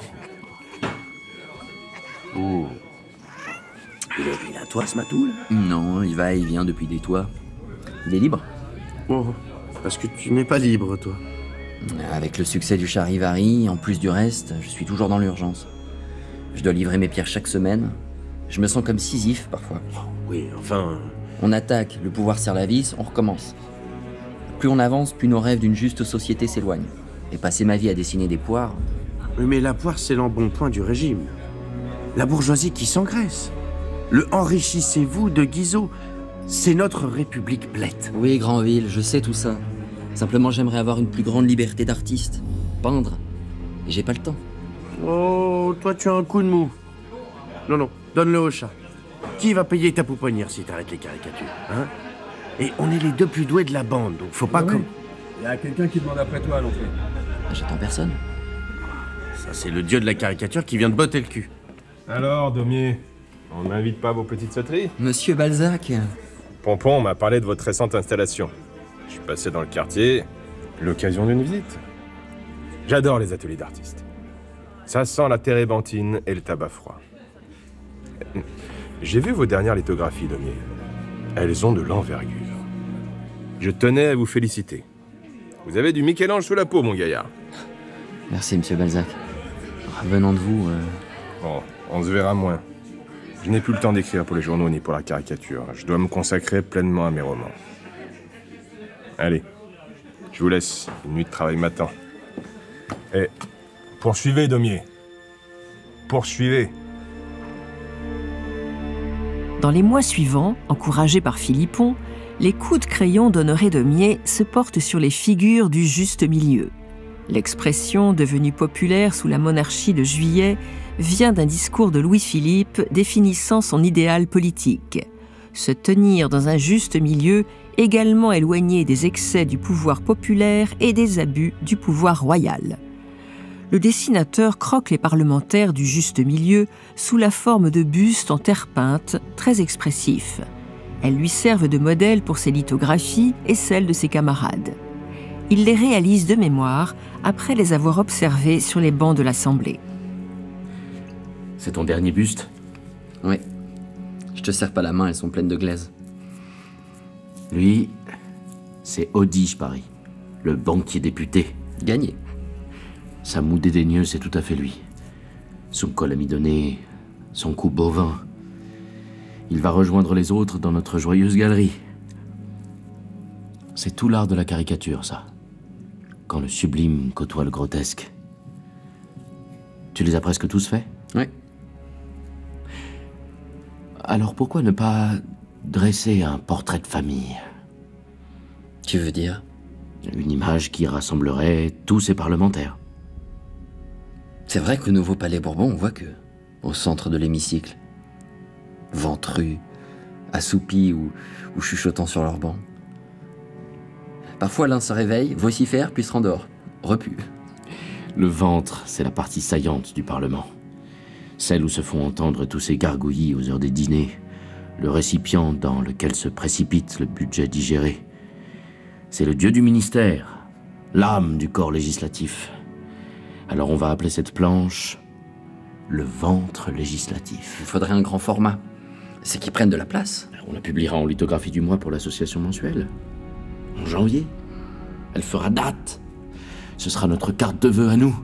Oh. Il est, il est à toi, ce matou, là? Non, il va et il vient depuis des toits. Il est libre. Oh, parce que tu n'es pas libre, toi. Avec le succès du Charivari, en plus du reste, je suis toujours dans l'urgence. Je dois livrer mes pierres chaque semaine. Je me sens comme Sisyphe, parfois. Oui, enfin... On attaque, le pouvoir serre la vis, on recommence. Plus on avance, plus nos rêves d'une juste société s'éloignent. Et passer ma vie à dessiner des poires... Oui, mais la poire, c'est l'embonpoint du régime. La bourgeoisie qui s'engraisse. Le enrichissez-vous de Guizot. C'est notre république blette. Oui, Granville, je sais tout ça. Simplement, j'aimerais avoir une plus grande liberté d'artiste. Peindre. Et j'ai pas le temps. Oh, toi, tu as un coup de mou. Non, non, donne-le au chat. Qui va payer ta pouponnière si t'arrêtes les caricatures, hein? Et on est les deux plus doués de la bande, donc faut pas oui. comme... Il y a quelqu'un qui demande après toi à l'entrée. J'attends personne. Ça, c'est le dieu de la caricature qui vient de botter le cul. Alors, Daumier, on n'invite pas vos petites sauteries? Monsieur Balzac. Pompon m'a parlé de votre récente installation. Je suis passé dans le quartier, l'occasion d'une visite. J'adore les ateliers d'artistes. Ça sent la térébenthine et le tabac froid. J'ai vu vos dernières lithographies, Daumier. Elles ont de l'envergure. Je tenais à vous féliciter. Vous avez du Michel-Ange sous la peau, mon gaillard. Merci, monsieur Balzac. Venant de vous... Euh... Bon, on se verra moins. Je n'ai plus le temps d'écrire pour les journaux ni pour la caricature. Je dois me consacrer pleinement à mes romans. Allez, je vous laisse. Une nuit de travail m'attend. Et poursuivez, Daumier. Poursuivez. Dans les mois suivants, encouragés par Philippon, les coups de crayon d'Honoré Daumier se portent sur les figures du juste milieu. L'expression, devenue populaire sous la monarchie de Juillet, vient d'un discours de Louis-Philippe définissant son idéal politique. Se tenir dans un juste milieu, également éloigné des excès du pouvoir populaire et des abus du pouvoir royal. Le dessinateur croque les parlementaires du juste milieu sous la forme de bustes en terre peinte, très expressifs. Elles lui servent de modèle pour ses lithographies et celles de ses camarades. Il les réalise de mémoire après les avoir observées sur les bancs de l'Assemblée. C'est ton dernier buste? Oui. Je te serre pas la main, elles sont pleines de glaise. Lui, c'est Audi, je parie. Le banquier député. Gagné. Sa moue dédaigneuse, c'est tout à fait lui. Son col amidonné, son cou bovin. Il va rejoindre les autres dans notre joyeuse galerie. C'est tout l'art de la caricature, ça. Quand le sublime côtoie le grotesque. Tu les as presque tous faits? Oui. Alors pourquoi ne pas dresser un portrait de famille? Tu veux dire? Une image qui rassemblerait tous ces parlementaires. C'est vrai qu'au nouveau Palais Bourbon, on voit que, au centre de l'hémicycle, ventrus, assoupis ou, ou chuchotant sur leur banc. Parfois l'un se réveille, vocifère, puis se rendort, repu. Le ventre, c'est la partie saillante du Parlement. Celle où se font entendre tous ces gargouillis aux heures des dîners, le récipient dans lequel se précipite le budget digéré. C'est le dieu du ministère, l'âme du corps législatif. Alors on va appeler cette planche le ventre législatif. Il faudrait un grand format. C'est qu'ils prennent de la place. On la publiera en lithographie du mois pour l'association mensuelle. En janvier. Elle fera date. Ce sera notre carte de vœux à nous.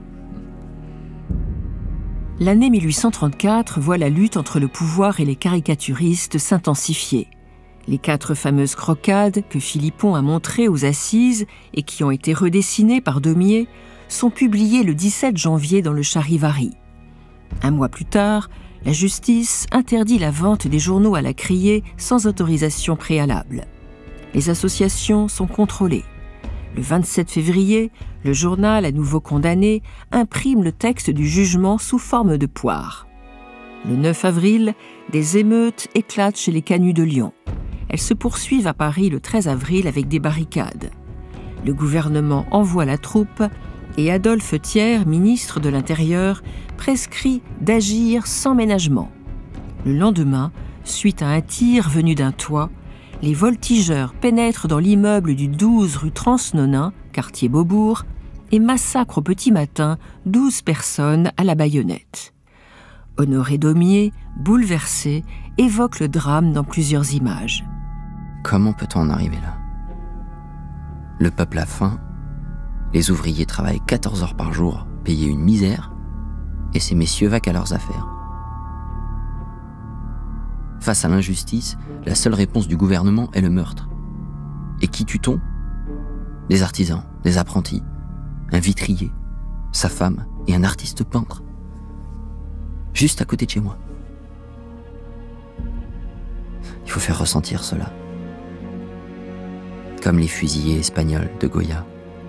L'année mille huit cent trente-quatre voit la lutte entre le pouvoir et les caricaturistes s'intensifier. Les quatre fameuses croquades que Philippon a montrées aux assises et qui ont été redessinées par Daumier sont publiées le dix-sept janvier dans le Charivari. Un mois plus tard, la justice interdit la vente des journaux à la criée sans autorisation préalable. Les associations sont contrôlées. Le vingt-sept février, le journal, à nouveau condamné, imprime le texte du jugement sous forme de poire. Le neuf avril, des émeutes éclatent chez les canuts de Lyon. Elles se poursuivent à Paris le treize avril avec des barricades. Le gouvernement envoie la troupe et Adolphe Thiers, ministre de l'Intérieur, prescrit d'agir sans ménagement. Le lendemain, suite à un tir venu d'un toit, les voltigeurs pénètrent dans l'immeuble du douze rue Transnonain, quartier Beaubourg, et massacrent au petit matin douze personnes à la baïonnette. Honoré Daumier, bouleversé, évoque le drame dans plusieurs images. Comment peut-on en arriver là? Le peuple a faim, les ouvriers travaillent quatorze heures par jour, payés une misère, et ces messieurs vaquent à leurs affaires. Face à l'injustice, la seule réponse du gouvernement est le meurtre. Et qui tue-t-on? Des artisans, des apprentis, un vitrier, sa femme et un artiste peintre. Juste à côté de chez moi. Il faut faire ressentir cela. Comme les fusillés espagnols de Goya.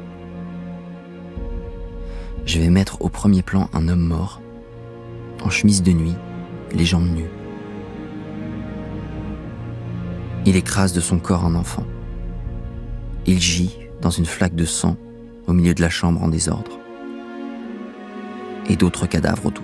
Je vais mettre au premier plan un homme mort, en chemise de nuit, les jambes nues. Il écrase de son corps un enfant. Il gît dans une flaque de sang au milieu de la chambre en désordre. Et d'autres cadavres autour.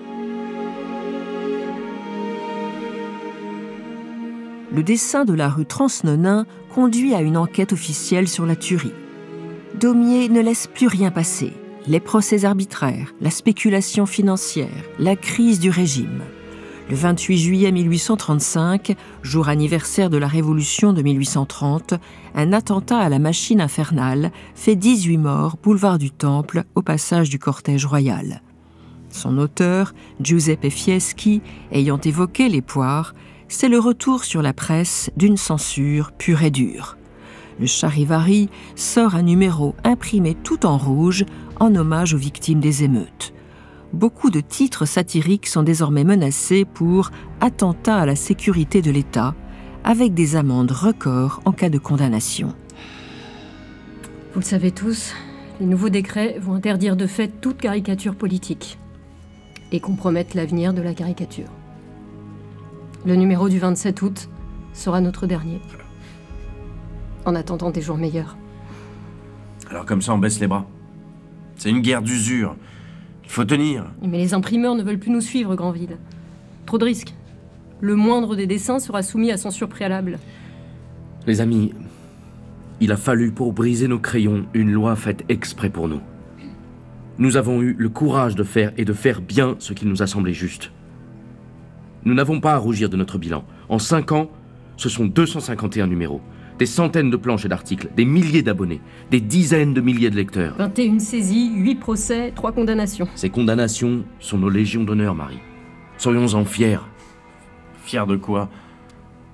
Le dessin de la rue Transnonain conduit à une enquête officielle sur la tuerie. Daumier ne laisse plus rien passer. Les procès arbitraires, la spéculation financière, la crise du régime. Le vingt-huit juillet mille huit cent trente-cinq, jour anniversaire de la Révolution de mille huit cent trente, un attentat à la machine infernale fait dix-huit morts, boulevard du Temple, au passage du cortège royal. Son auteur, Giuseppe Fieschi, ayant évoqué les poires, c'est le retour sur la presse d'une censure pure et dure. Le Charivari sort un numéro imprimé tout en rouge en hommage aux victimes des émeutes. Beaucoup de titres satiriques sont désormais menacés pour attentat à la sécurité de l'État, avec des amendes records en cas de condamnation. Vous le savez tous, les nouveaux décrets vont interdire de fait toute caricature politique et compromettre l'avenir de la caricature. Le numéro du vingt-sept août sera notre dernier, en attendant des jours meilleurs. Alors comme ça, on baisse les bras. C'est une guerre d'usure. Il faut tenir. Mais les imprimeurs ne veulent plus nous suivre, Granville. Trop de risques. Le moindre des dessins sera soumis à censure préalable. Les amis, il a fallu pour briser nos crayons une loi faite exprès pour nous. Nous avons eu le courage de faire et de faire bien ce qu'il nous a semblé juste. Nous n'avons pas à rougir de notre bilan. En cinq ans, ce sont deux cent cinquante et un numéros, des centaines de planches et d'articles, des milliers d'abonnés, des dizaines de milliers de lecteurs. vingt et une saisies, huit procès, trois condamnations. Ces condamnations sont nos légions d'honneur, Marie. Soyons-en fiers. Fiers de quoi?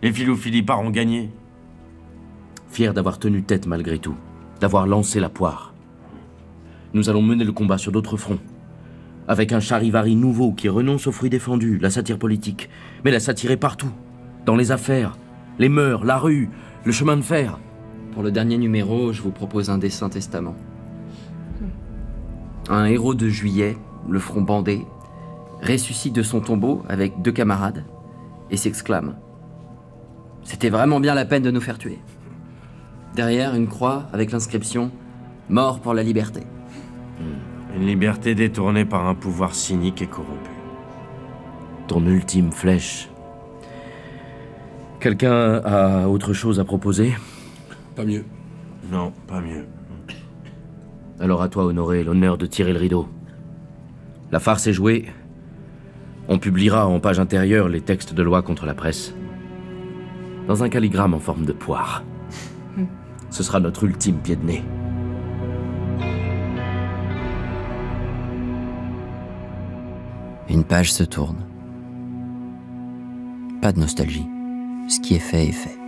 Les Filoufilipards ont gagné. Fier d'avoir tenu tête malgré tout, d'avoir lancé la poire. Nous allons mener le combat sur d'autres fronts. Avec un charivari nouveau qui renonce aux fruits défendus, la satire politique. Mais la satire est partout. Dans les affaires, les mœurs, la rue, le chemin de fer. Pour le dernier numéro, je vous propose un dessin testament. Un héros de juillet, le front bandé, ressuscite de son tombeau avec deux camarades et s'exclame « C'était vraiment bien la peine de nous faire tuer ». Derrière, une croix avec l'inscription « Mort pour la liberté ». Une liberté détournée par un pouvoir cynique et corrompu. Ton ultime flèche. Quelqu'un a autre chose à proposer? Pas mieux. Non, pas mieux. Alors à toi, Honoré, l'honneur de tirer le rideau. La farce est jouée. On publiera en page intérieure les textes de loi contre la presse. Dans un calligramme en forme de poire. Ce sera notre ultime pied de nez. Une page se tourne. Pas de nostalgie. Ce qui est fait est fait.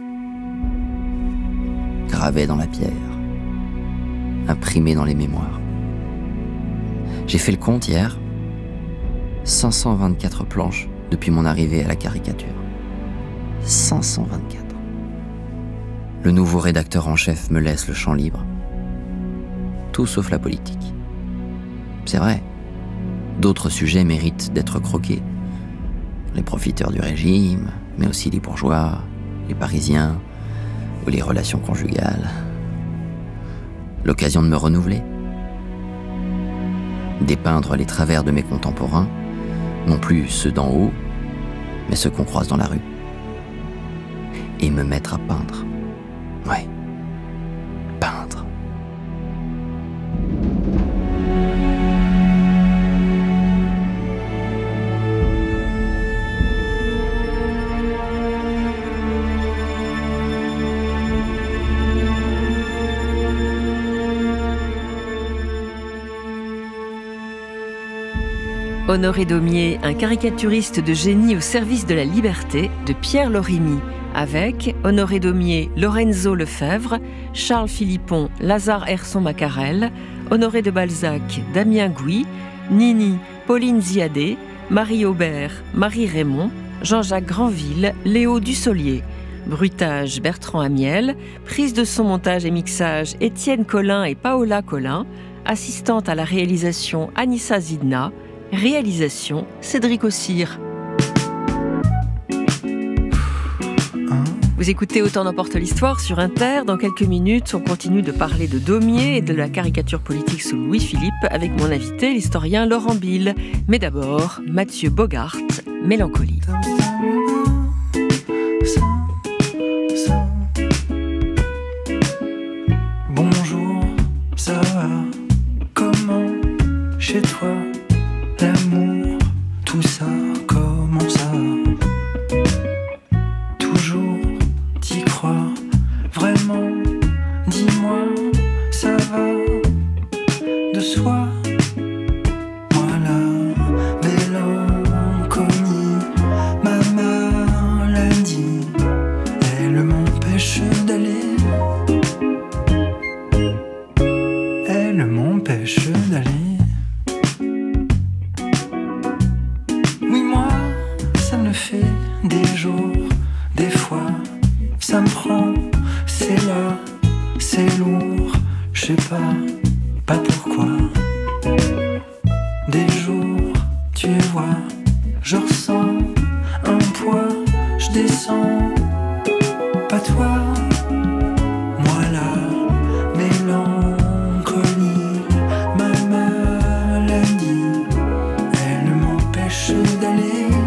Gravé dans la pierre. Imprimé dans les mémoires. J'ai fait le compte hier. cinq cent vingt-quatre planches depuis mon arrivée à la caricature. cinq cent vingt-quatre. Le nouveau rédacteur en chef me laisse le champ libre. Tout sauf la politique. C'est vrai. D'autres sujets méritent d'être croqués. Les profiteurs du régime, mais aussi les bourgeois, les parisiens, ou les relations conjugales. L'occasion de me renouveler. Dépeindre les travers de mes contemporains, non plus ceux d'en haut, mais ceux qu'on croise dans la rue. Et me mettre à peindre. Ouais, peindre. Honoré Daumier, un caricaturiste de génie au service de la liberté, de Pierre Lorimy, avec Honoré Daumier, Lorenzo Lefebvre, Charles Philippon, Lazare Herson-Macarel, Honoré de Balzac, Damien Gouy, Nini, Pauline Ziadé, Marie Aubert, Marie Raymond, Jean-Jacques Granville, Léo Dussolier. Bruitage, Bertrand Amiel. Prise de son, montage et mixage, Étienne Collin et Paola Collin. Assistante à la réalisation, Anissa Zidna. Réalisation, Cédric Ossire. Vous écoutez Autant n'emporte l'histoire sur Inter. Dans quelques minutes, on continue de parler de Daumier et de la caricature politique sous Louis-Philippe avec mon invité, l'historien Laurent Bill. Mais d'abord, Mathieu Bogart, Mélancolie. Bonjour, ça va? Comment chez toi? L'amour, tout ça, comment ça va? Toujours t'y crois, vraiment? Dis-moi, ça va de soi? Voilà, mélancolie, ma maladie, elle m'empêche d'aller, elle m'empêche d'aller. Fait des jours, des fois, ça me prend, c'est là, c'est lourd, je sais pas, pas pourquoi. Des jours, tu vois, je ressens un poids, je descends, pas toi, moi là, mélancolie, ma maladie, elle m'empêche d'aller.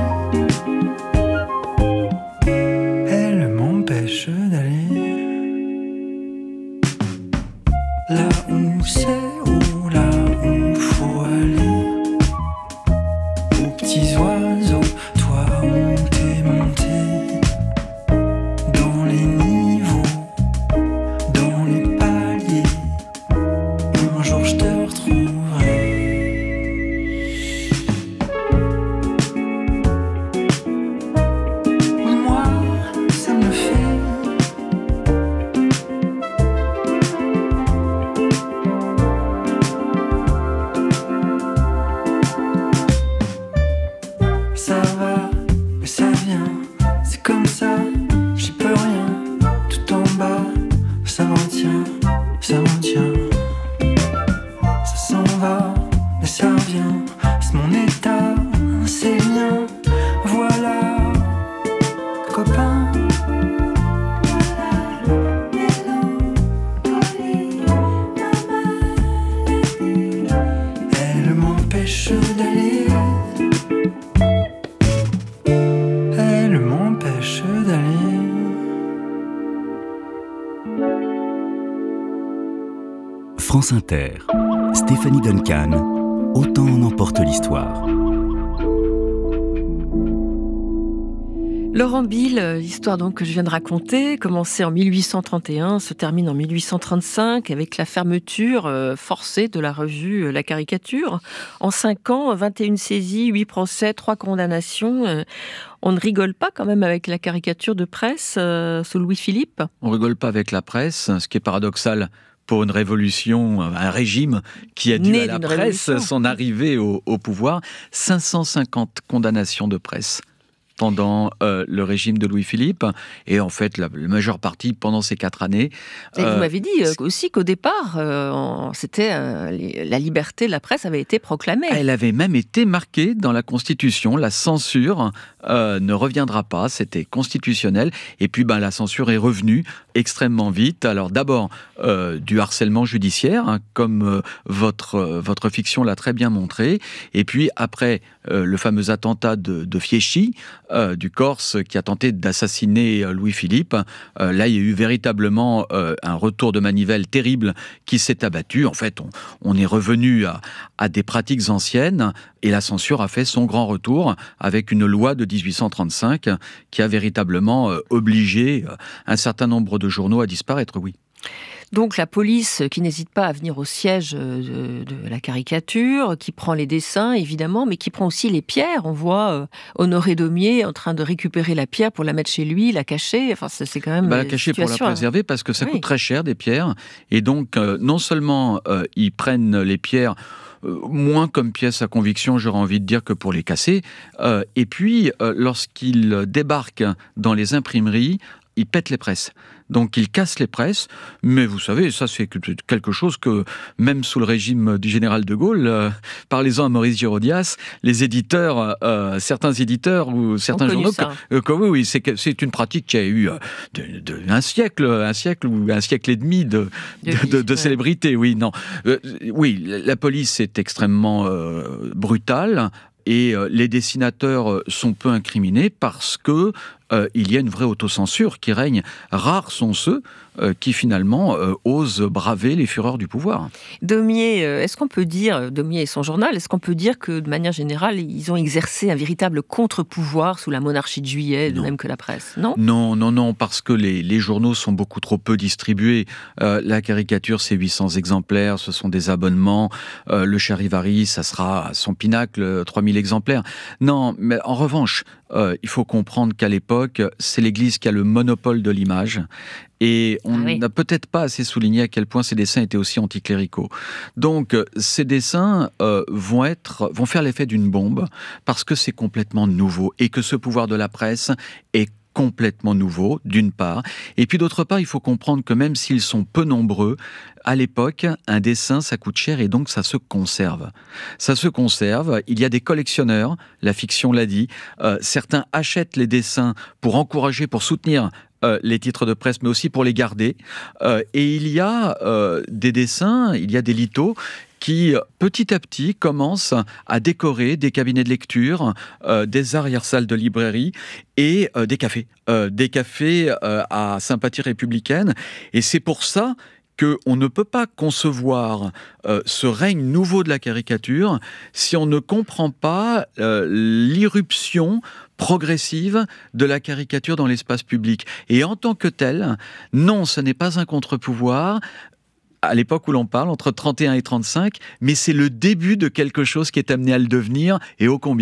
Là où c'est, ou là où faut aller. Aux petits oiseaux, toi où t'es monté. Dans les niveaux, dans les paliers. Un jour je te retrouverai. Oui, moi, ça me tient, ça me tient. Ça s'en va, mais ça revient. C'est mon état, c'est le mien. Voilà, copain. Elle m'empêche d'aller. Elle m'empêche d'aller. France Inter, Stéphanie Duncan, Autant en emporte l'histoire. Laurent Bill, l'histoire donc que je viens de raconter, commencée en mille huit cent trente et un, se termine en mille huit cent trente-cinq avec la fermeture forcée de la revue La Caricature. En cinq ans, vingt et une saisies, huit procès, trois condamnations. On ne rigole pas quand même avec la caricature de presse euh, sous Louis-Philippe. On ne rigole pas avec la presse, ce qui est paradoxal pour une révolution, un régime qui a dû Né à la d'une presse révolution. son arrivée au, au pouvoir. cinq cent cinquante condamnations de presse pendant euh, le régime de Louis-Philippe, et en fait la, la majeure partie pendant ces quatre années. Et euh, vous m'avez dit euh, aussi qu'au départ, euh, en- c'était euh, les- la liberté de la presse avait été proclamée. Elle avait même été marquée dans la Constitution. La censure euh, ne reviendra pas, c'était constitutionnel. Et puis ben, la censure est revenue extrêmement vite. Alors d'abord euh, du harcèlement judiciaire, hein, comme euh, votre, euh, votre fiction l'a très bien montré. Et puis après euh, le fameux attentat de, de Fieschi, euh, du Corse, qui a tenté d'assassiner euh, Louis-Philippe. Euh, là, il y a eu véritablement euh, un retour de manivelle terrible qui s'est abattu. En fait, on, on est revenu à, à des pratiques anciennes, et la censure a fait son grand retour avec une loi de dix-huit cent trente-cinq qui a véritablement euh, obligé euh, un certain nombre de journaux à disparaître, oui. Donc la police qui n'hésite pas à venir au siège de, de la caricature, qui prend les dessins évidemment, mais qui prend aussi les pierres. On voit euh, Honoré Daumier en train de récupérer la pierre pour la mettre chez lui, la cacher. Enfin, c'est c'est quand même Bah, la des cacher pour la situations, hein. préserver, parce que ça Oui. coûte très cher, des pierres. Et donc, euh, non seulement euh, ils prennent les pierres euh, moins comme pièces à conviction, j'aurais envie de dire, que pour les casser. Euh, et puis, euh, lorsqu'ils débarquent dans les imprimeries, ils pètent les presses. Donc, ils cassent les presses, mais vous savez, ça c'est quelque chose que, même sous le régime du général de Gaulle, euh, parlez-en à Maurice Girodias, les éditeurs, euh, certains éditeurs ou certains On connu journaux, ça. que, euh, que oui, oui, c'est, que- c'est une pratique qui a eu euh, de, de- un siècle, un siècle ou un siècle et demi de, De de, vie, de- de ouais. célébrité, oui, non. Euh, oui, la police est extrêmement euh, brutale. Et euh, les dessinateurs euh, sont peu incriminés parce que euh, il y a une vraie autocensure qui règne. Rares sont ceux euh, qui finalement euh, osent braver les fureurs du pouvoir. Daumier, euh, est-ce qu'on peut dire, Daumier et son journal, est-ce qu'on peut dire que de manière générale, ils ont exercé un véritable contre-pouvoir sous la monarchie de Juillet, de Non. même que la presse, non ? Non, non, non, parce que les, les journaux sont beaucoup trop peu distribués. Euh, la caricature, c'est huit cents exemplaires, ce sont des abonnements. Euh, le Charivari, ça sera à son pinacle, trois mille exemplaires. Non, mais en revanche, euh, il faut comprendre qu'à l'époque, c'est l'Église qui a le monopole de l'image. Et on Ah oui. n'a peut-être pas assez souligné à quel point ces dessins étaient aussi anticléricaux. Donc, euh, ces dessins euh, vont être, vont faire l'effet d'une bombe parce que c'est complètement nouveau et que ce pouvoir de la presse est complètement nouveau, d'une part. Et puis d'autre part, il faut comprendre que même s'ils sont peu nombreux, à l'époque, un dessin, ça coûte cher et donc ça se conserve. Ça se conserve. Il y a des collectionneurs, la fiction l'a dit. Euh, certains achètent les dessins pour encourager, pour soutenir euh, les titres de presse, mais aussi pour les garder. Euh, et il y a euh, des dessins, il y a des lithos qui, petit à petit, commencent à décorer des cabinets de lecture, euh, des arrière-salles de librairie et euh, des cafés. Euh, des cafés euh, à sympathie républicaine. Et c'est pour ça qu'on ne peut pas concevoir euh, ce règne nouveau de la caricature si on ne comprend pas euh, l'irruption progressive de la caricature dans l'espace public. Et en tant que tel, non, ce n'est pas un contre-pouvoir, à l'époque où l'on parle, entre trente et un et trente-cinq, mais c'est le début de quelque chose qui est amené à le devenir, et ô combien.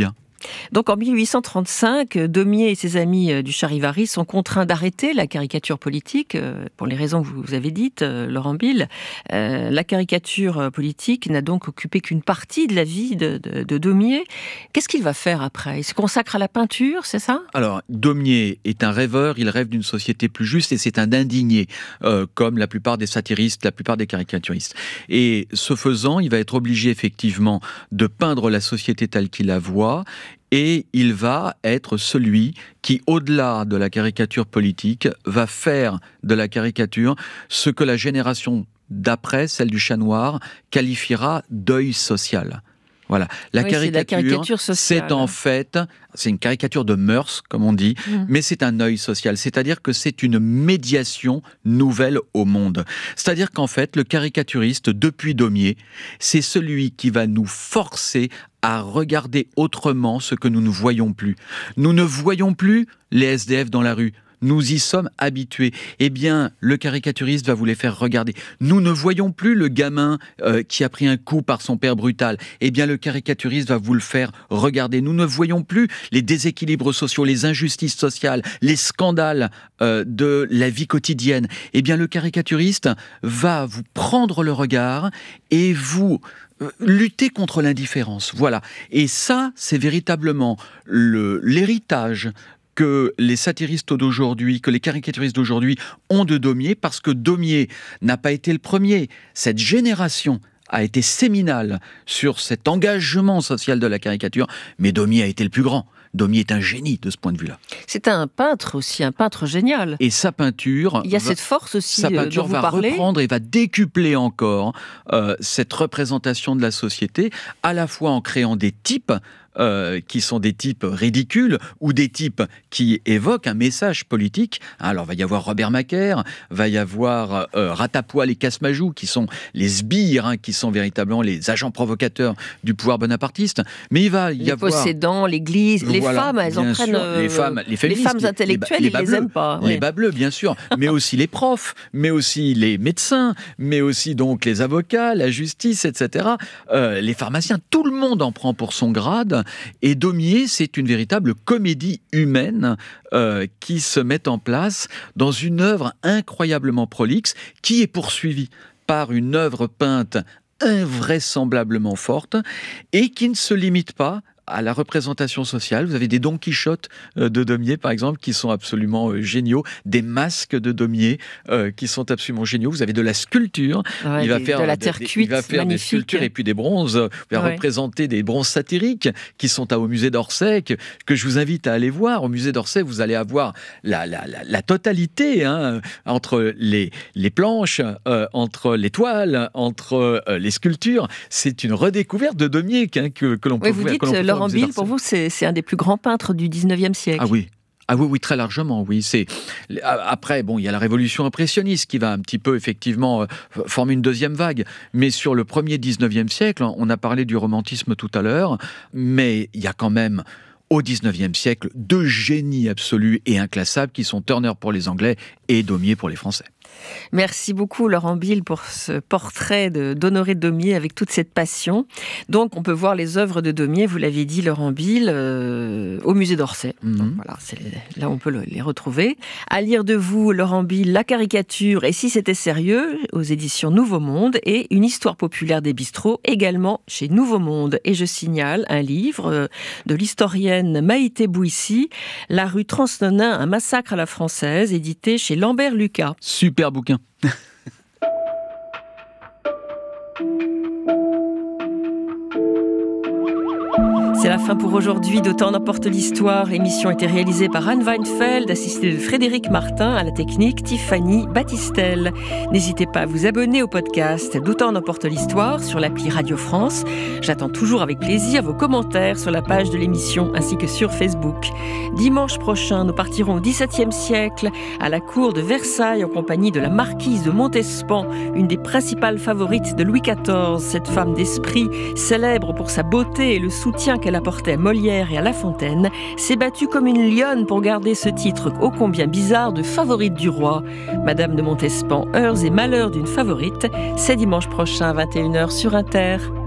Donc en mille huit cent trente-cinq, Daumier et ses amis du Charivari sont contraints d'arrêter la caricature politique, pour les raisons que vous avez dites, Laurent Bill. Euh, la caricature politique n'a donc occupé qu'une partie de la vie de, de, de Daumier. Qu'est-ce qu'il va faire après ? Il se consacre à la peinture, c'est ça ? Alors, Daumier est un rêveur, il rêve d'une société plus juste et c'est un indigné, euh, comme la plupart des satiristes, la plupart des caricaturistes. Et ce faisant, il va être obligé effectivement de peindre la société telle qu'il la voit. Et il va être celui qui, au-delà de la caricature politique, va faire de la caricature ce que la génération d'après, celle du Chat Noir, qualifiera deuil social. Voilà, la oui, caricature, c'est, caricature c'est en fait, c'est une caricature de mœurs, comme on dit, mmh. mais c'est un œil social, c'est-à-dire que c'est une médiation nouvelle au monde. C'est-à-dire qu'en fait, le caricaturiste, depuis Daumier, c'est celui qui va nous forcer à regarder autrement ce que nous ne voyons plus. Nous ne voyons plus les S D F dans la rue. Nous y sommes habitués. Eh bien, le caricaturiste va vous les faire regarder. Nous ne voyons plus le gamin euh, qui a pris un coup par son père brutal. Eh bien, le caricaturiste va vous le faire regarder. Nous ne voyons plus les déséquilibres sociaux, les injustices sociales, les scandales euh, de la vie quotidienne. Eh bien, le caricaturiste va vous prendre le regard et vous lutter contre l'indifférence. Voilà. Et ça, c'est véritablement le, l'héritage que les satiristes d'aujourd'hui, que les caricaturistes d'aujourd'hui ont de Daumier, parce que Daumier n'a pas été le premier. Cette génération a été séminale sur cet engagement social de la caricature, mais Daumier a été le plus grand. Daumier est un génie de ce point de vue-là. C'est un peintre aussi, un peintre génial. Et sa peinture... Il y a va, cette force aussi sa dont peinture vous va parlez. reprendre et va décupler encore euh, cette représentation de la société, à la fois en créant des types Euh, qui sont des types ridicules ou des types qui évoquent un message politique. Alors, va y avoir Robert Macaire, va y avoir euh, Ratapoil et Casse-Majou, qui sont les sbires, hein, qui sont véritablement les agents provocateurs du pouvoir bonapartiste. Mais il va y les avoir... Les possédants, l'église, les voilà, femmes, elles en prennent... Euh, les femmes, les féministes, les femmes intellectuelles, les, les ils les aiment pas. Les oui. bas bleus, bien sûr. Mais aussi les profs, mais aussi les médecins, mais aussi donc les avocats, la justice, et cetera. Euh, les pharmaciens, tout le monde en prend pour son grade. Et Daumier, c'est une véritable comédie humaine euh, qui se met en place dans une œuvre incroyablement prolixe, qui est poursuivie par une œuvre peinte invraisemblablement forte et qui ne se limite pas à la représentation sociale. Vous avez des Don Quichotte de Daumier, par exemple, qui sont absolument euh, géniaux, des masques de Daumier euh, qui sont absolument géniaux. Vous avez de la sculpture, ouais, il va des, faire, de la des, terre des, cuite, il va faire des sculptures et puis des bronzes. Il va ouais. représenter des bronzes satiriques qui sont à, au musée d'Orsay, que, que je vous invite à aller voir. Au musée d'Orsay, vous allez avoir la, la, la, la totalité hein, entre les, les planches, euh, entre les toiles, entre euh, les sculptures. C'est une redécouverte de Daumier hein, que, que l'on peut oui, vous dites, que l'on Laurent Bill, pour vous, c'est, c'est un des plus grands peintres du dix-neuvième siècle. Ah oui. Ah oui, oui, très largement, oui. C'est... Après, bon, il y a la révolution impressionniste qui va un petit peu, effectivement, euh, former une deuxième vague. Mais sur le premier dix-neuvième siècle, on a parlé du romantisme tout à l'heure, mais il y a quand même, au dix-neuvième siècle, deux génies absolus et inclassables qui sont Turner pour les Anglais et Daumier pour les Français. Merci beaucoup Laurent Bill pour ce portrait de, d'Honoré Daumier avec toute cette passion. Donc on peut voir les œuvres de Daumier, vous l'avez dit Laurent Bill, euh, au musée d'Orsay. Mm-hmm. Donc, voilà, c'est là on peut le, les retrouver. À lire de vous Laurent Bill, La caricature et si c'était sérieux aux éditions Nouveau Monde et Une histoire populaire des bistrots également chez Nouveau Monde. Et je signale un livre de l'historienne Maïté Bouissi, La rue Transnonain, un massacre à la française, édité chez Lambert Lucas. Super bouquin. C'est la fin pour aujourd'hui d'Autant n'importe l'histoire. L'émission a été réalisée par Anne Weinfeld, assistée de Frédéric Martin, à la technique Tiffany Battistel. N'hésitez pas à vous abonner au podcast d'Autant n'importe l'histoire sur l'appli Radio France. J'attends toujours avec plaisir vos commentaires sur la page de l'émission ainsi que sur Facebook. Dimanche prochain, nous partirons au dix-septième siècle à la cour de Versailles en compagnie de la marquise de Montespan, une des principales favorites de Louis quatorze. Cette femme d'esprit, célèbre pour sa beauté et le soutien qu'elle apportait à Molière et à La Fontaine, s'est battue comme une lionne pour garder ce titre ô combien bizarre de favorite du roi. Madame de Montespan, heures et malheurs d'une favorite, c'est dimanche prochain à vingt et une heures sur Inter.